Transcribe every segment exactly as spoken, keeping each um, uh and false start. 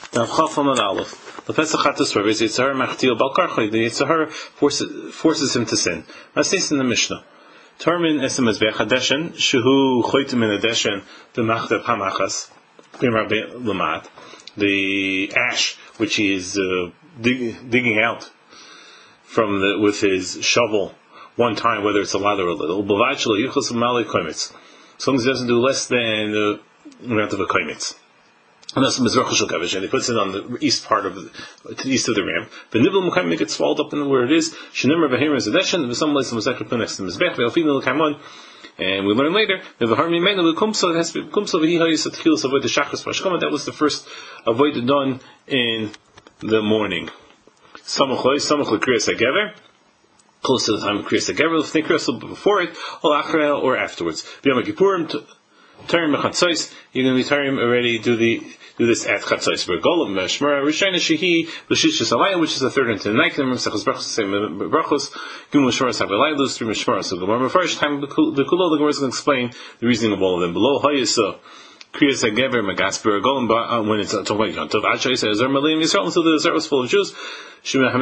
Now, Chafamad Aleph. The Pesach Chatzos is Yitzhar Machtil Bal Karchai. The Yitzhar forces forces him to sin. That's this in the Mishnah. Termin Esem Mezbeach Hadeshen Shehu Choitim in Hadeshen B'Machta Pamachas B'Rabbe Lamad. The ash which he is uh, dig, digging out from the with his shovel one time, whether it's a lot or a little. B'Vad Shelo Yichos Malei Koimitz. As long as he doesn't do less than the amount of a koimitz. And that's the Mizrach Shel Kavish, and he puts it on the east part of the, to the east of the ram. The Nibel Mukhaim gets swallowed up in where it is. Shenimmer V'Heimer is a deshen, and some place the Mizrach next to the Mizbech, V'Alfinu L'Kamon. And we learn later, V'Vahar Mimenu L'Kumso, it has to be Kumso V'Hi Hayis Atchilos Avoid the Shachas V'Ashkama. That was the first avoid done in the morning. Samach Lois, Samach L'Kriyas HaGever. Close to the time of Kriyas HaGever, L'Fnei Kriyas before it, or Achra, or afterwards. B'Yom HaKippurim, Tarim Chatzos, you're going to be Tarim already do the do this at Chatzos. Bergolam Shmara Rishayna Shehi L'Shishis Alayim, which is the third into the night. Then Sechos Brachos say Brachos Gimel Shmara Savalaylos three Shmara. So Gemara first time the Kulo the Gemara is going to explain the reasoning of all of them. Below Hayisa Kriyas HaGever Magas Bergolam when it's talking about Yom Tov Achai says Zer Malim Yisrael until the desert was full of Jews. They want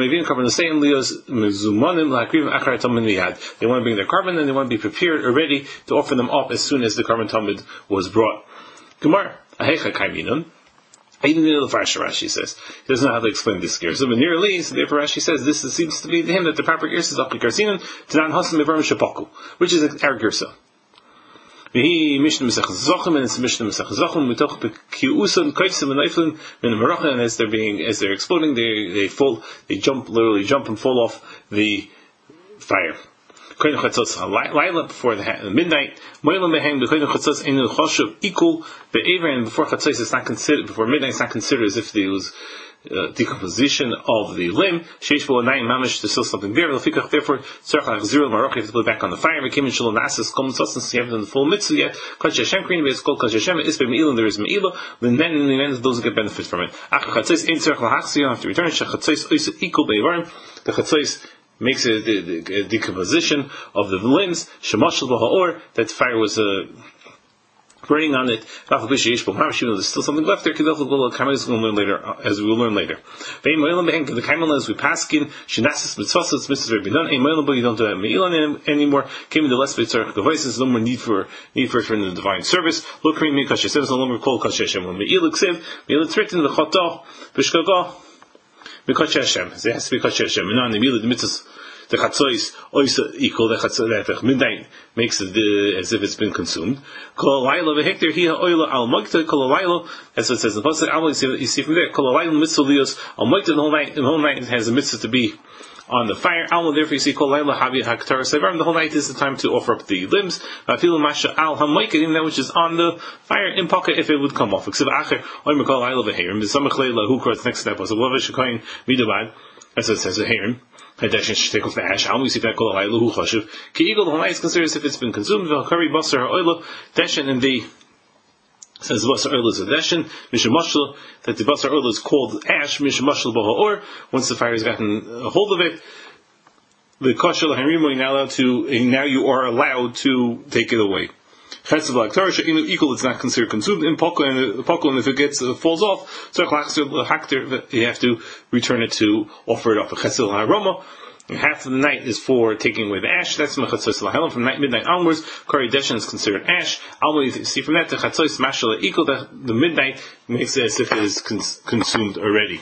to bring their carbon and they want to be prepared or ready to offer them up as soon as the carbon tamid was brought. Gemara, Ahecha Kaiminun. Even the Farsh Rashi says he doesn't know how to explain this gear. So nearly, so therefore Rashi says this seems to be to him that the proper gear is Apli Karsinan to non Hasan Mevarim Shapaku, which is our girsa. He Mishnah Mesach Zochim and it's Mishnah Mesach Zochim. We talk about Kiusan Kaifsim and Eiflin in the Maracha, and as they're being as they're exploding, they they fall, they jump, literally jump and fall off the fire. Kohen Chatzos Laila before the midnight. Moilam Behang the Kohen Chatzos Enu Choshev equal the Aver, and before Chatzos is not considered before midnight it's not considered as if there was Uh, decomposition of the limb. Sheish Bo Nine Mamish, there's still something there. Therefore, Tzarech Zero Marok, you have to put it back on the fire. Came in Shalom Nasis, Kom Tzos, you haven't done the full mitzvah yet. Kodesh Hashem, Kriyim, it's called Kodesh Hashem, it's by Me'ilah, there is Me'ilah. Then men in the end, those who get benefit from it. Achar Chatzos, Ein Tzarech Lahach, so you don't have to return. Shachatzos, Oisa, Equal Beivarim. The Chatzos makes a, a, a decomposition of the limbs. Shemashal B'Ha'or, that fire was a uh, burning on it. There's still something left there. We'll learn later, as we will learn later. The kaimal as we pass in shenasis mitzvahs, it's mitzvah be done. But you don't do that me'ilan anymore. Came in the less mitzvah devices. No more need for need for it in the divine service. Look, me kasher says no longer called kasher Hashem. When me'ilah ksiv, me'ilah it's written the chotah b'shkagah mikasher Hashem. It has to be kasher Hashem. And on the me'ilah the mitzvahs. The chatzos oisa equal the chatzos that midnight makes it uh, as if it's been consumed. Kol alayla v'hekter hiya oila al mogta kol alayla. That's what it says in the pasuk. Al you see from there. Kol alayla mitzvah lios al mogta. The whole night, the whole night has a mitzvah to be on the fire. Al therefore you see kol alayla havi haktar sevarim. The whole night is the time to offer up the limbs. Afilu masha al hamoika, even that which is on the fire in pocket if it would come off. Except acher oimer kol alayla v'heirim. B'samach leila hu kros next step was a lovish shekayin midabad. That's what it says a heirim. Hadeshin should take off the ash. How we see that kol ha'ayla hu chashiv. Ki eagle the whole night is considered as if it's been consumed. V'hakari basar ha'oila deshin in the says basar oila is a deshin. Mishamashal that the basar oila is called ash. Mishamashal b'ha'or. Once the fire has gotten a hold of it, the kashal ha'irimo now allowed to now you are allowed to take it away. Equal, it's not considered consumed in poko, and poko, and if it gets uh, falls off, so you have to return it to offer it up. Half of the night is for taking away the ash. That's from night, midnight onwards. Kari deshin is considered ash. You see from that the chatzos mashala equal that the midnight makes it as if it is cons- consumed already.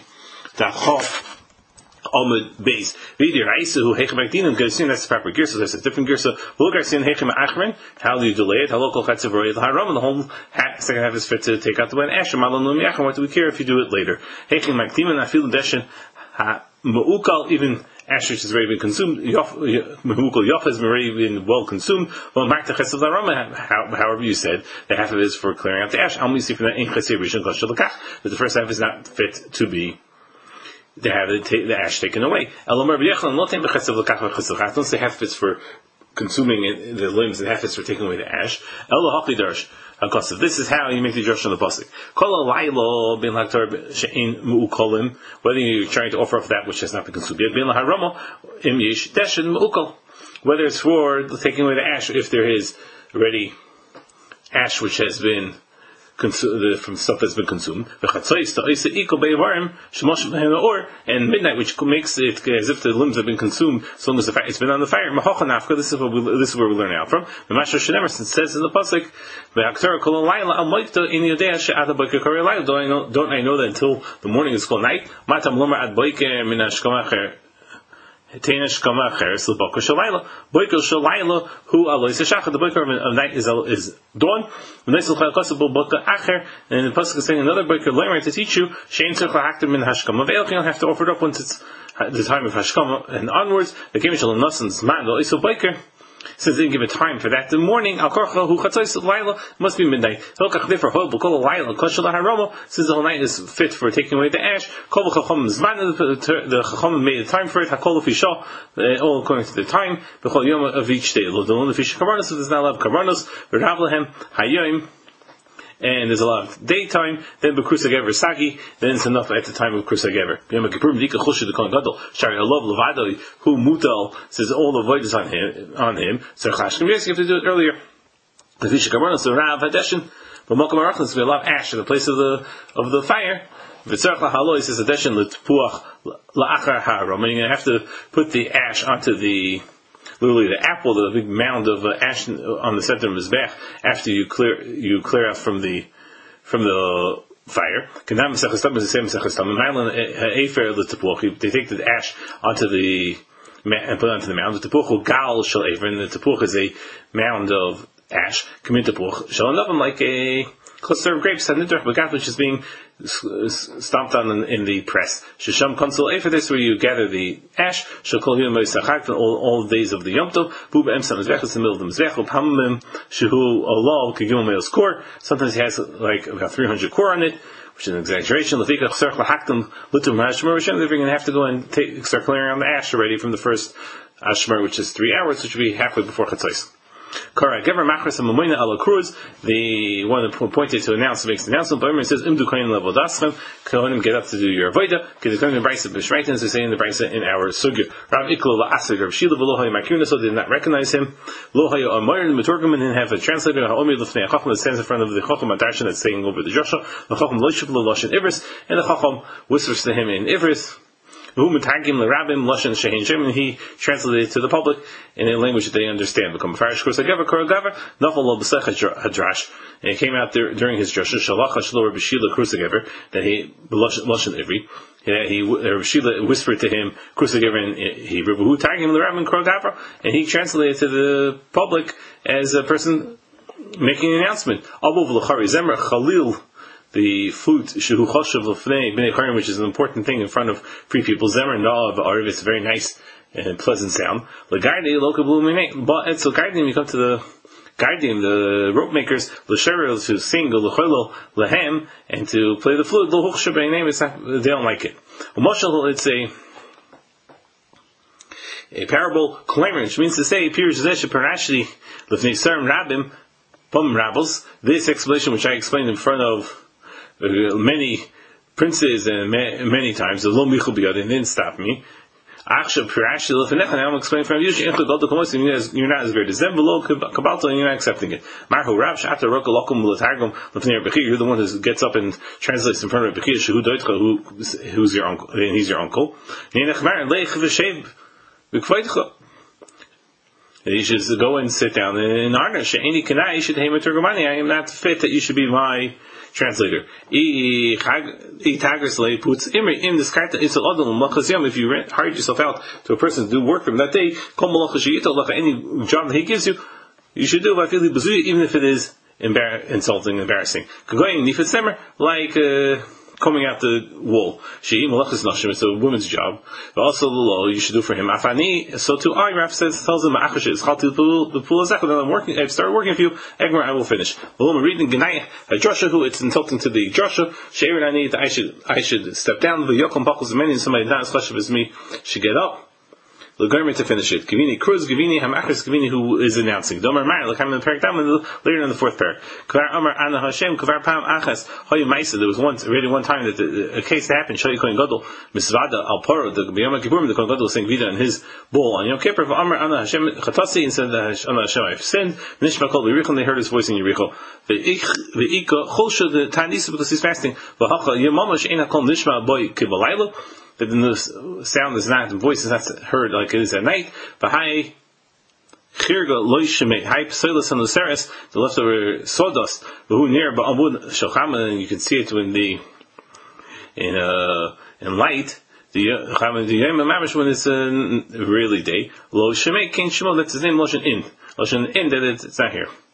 Almud base. Vidir Aisa who Hechem Agdinim Gersin, that's the proper Gersa, that's a different Gersa. Will Gersin Hechem Achrin, how do you delay it? How local Chatzav Royal Haram, and the whole half, second half is fit to take out the one Asher Malanum Yachim. What do we care if you do it later? Hechem Agdinim, I feel Deshin Ma'ukal, even Asher has already been consumed. Ma'ukal Yof has already been well consumed. Well, back to Chatzav Haram, however you said, the half of it is for clearing out the ash. I'll see from that in Chatzav Rishon Koshalakach, that the first half is not fit to be to have the, ta- the ash taken away. Don't say half it's for consuming it, the limbs, and half it's for taking away the ash. This is how you make the drush on the pasuk. Whether you're trying to offer up that which has not been consumed yet. Whether it's for taking away the ash, if there is already ash which has been consu- from stuff that's been consumed. And midnight, which makes it as if the limbs have been consumed as long as the fire, it's been on the fire. This is what we, this is where we learn out from. Since it says in the pasuk, don't I know, don't I know that until the morning is called night? Tainish kama cheres l'boker shalayla. Boker shalayla hu alois shachar. The boker of night is is dawn. The nice l'chayil kosabul boker acher. And the pasuk is saying another boker learner to teach you shein tzarich lahakter min hashkama. Ve'el you don't have to offer it up once it's the time of hashkama and onwards. The game shall nasan's man. The iso boker. Since they didn't give a time for that, the morning al korcha hu chatzos laila must be midnight. Since the whole night is fit for taking away the ash, kol chacham zman the chacham made a time for it. Hakol fisha all according to the time. B'chol yom of each day. Lo delon lefish kavanos. If there's not a lot of kavanos, v'ravlehem hayom. And there's a lot of daytime, then B'Krusa Gever Sagi, then it's enough at the time of Krusa Gever. Yom Kippurim Dika Chusha the Kohen Gadol, Shari Alav Levadoi, who Mutal says all the void is on him, on him. So Chashkim, yes, you have to do it earlier. The Fisha Kabarnos, the Rav Hadeshin, but Malcolm Arachnas, we allow ash in the place of the of the fire. V'tzarech lahaloi says Hadeshin l'tpuach la'achar ha'arom, and you have to put the ash onto the literally the apple, the big mound of uh, ash on the center of his back after you clear you clear out from the from the fire. They take the ash onto the and put it onto the mound. The tepuch gal shel aver, and the tepuch is a mound of ash. Commit tepuch shel another like a cluster of grapes, which is being stomped on in, in the press. Shisham konsul afer, this where you gather the ash. Shall call you moisachak all all the days of the Yom Tov. Buba emsam mizvechus in the middle of the mizvech. Uphamim shehu olol kigum meos kor. Sometimes he has like about three hundred kor on it, which is an exaggeration. Lefikach serch lahaktam lutum hashmer. They're going to have to go and take, start clearing on the ash already from the first ashmer, which is three hours, which will be halfway before chatzos. Kara Gever Machras and Mamoina ala Cruz, the one that pointed to announce makes the announcement. But it says Imdu Kohen level Daschem, Kohenim get up to do your avoda. Because the Kohenim Brisa B'Shreitins are saying the Brisa in our Sugya. Rav Ikla la'asig Rav Shila v'Lohai Makuna, so they did not recognize him. Lohai Amoyer the Meturgim didn't have a translator. Ha'omi l'fnei Chacham that stands in front of the Chacham Adarshan that's saying over the Joshua. The Chacham Loishav l'Loshen Ivris, and the Chacham whispers to him in Ivris. He translated it to the public in a language that they understand. And it came out there during his drasha that he Lashon Ivri. He Shila whispered to him in Hebrew, and he translated to the public as a person making an announcement. The flute, shehu choshev l'fnei bnei kohen, which is an important thing in front of free people. Zemer na'av ariv, it's a very nice and pleasant sound. L'gardi lokablu minei, but it's l'gardim. You come to the gardim, the rope makers, l'sheril to sing l'choilo lehem and to play the flute. L'huchshe b'nei, it's not, they don't like it. U'moshel, it's a a parable claiming, which means to say, appears zesh parashli l'fnei serim rabim bum rabbles. This explanation, which I explained in front of Uh, many princes and ma- many times the lo michul biyadin didn't stop me. Achshav pirashi lefenech, and I'm explaining from you. You're not as great as them, below kabalto, and you're not accepting it. Marhu Rav Shata Roka Lokum Latargum Lefnei Rebekir. You're the one who gets up and translates in front of Rebekir. Shehu Doitcha, who who's your uncle, and he's your uncle. You should go and sit down in honor. She'eni kanai should hema turgumani. I am not fit that you should be my translator. If you hired yourself out to a person to do work for him that day, any job that he gives you, you should do even if it is embar- insulting, embarrassing. Like uh, combing out the wool. It's a woman's job. But also the law you should do for him. So too I, Rav says, tells him, I'm working, I've started working for you, I will finish. Reading Joshua, who it's insulting to the Joshua, I should I should step down, the Yokom Buckles, many somebody not as much as me should get up. L'gomer to finish it. Gavini Cruz, Gavini Hamachas, Gavini who is announcing. Domer Mar, L'chaim in the parak down later in the fourth parak. Kvar Amar Ana Hashem, Kvar Pam Achas, Hoyu Maisa. There was once already one time that the, a case happened. Shoyi Kohen Gadol, Misvada Al Paro, the B'Yom Kippurim, the Kohen Gadol was saying Vida in his bowl on Yom Kippur. Amar Ana Hashem Chatasi, and said that Ana Hashem I've sinned. Nishma Kol Yerichon, they heard his voice in Yericho. Ve'ika Cholsha the Tanisa because he's fasting. V'Hacha Yemamash Eina Kol Nishma Boy Kibalaylo. That the sound is not, the voice is not heard like it is at night. V'Hai Chirga Loishemei Hai Psoilas on the Seres, the leftover sawdust. V'Hu near Ba'amud Shochama, and you can see it when the in uh in light. The Chama the Yom Mamish when it's a really day. Lo Shemei Kain Shemo. That's his name. Loshen in. Loshen in that it's not here.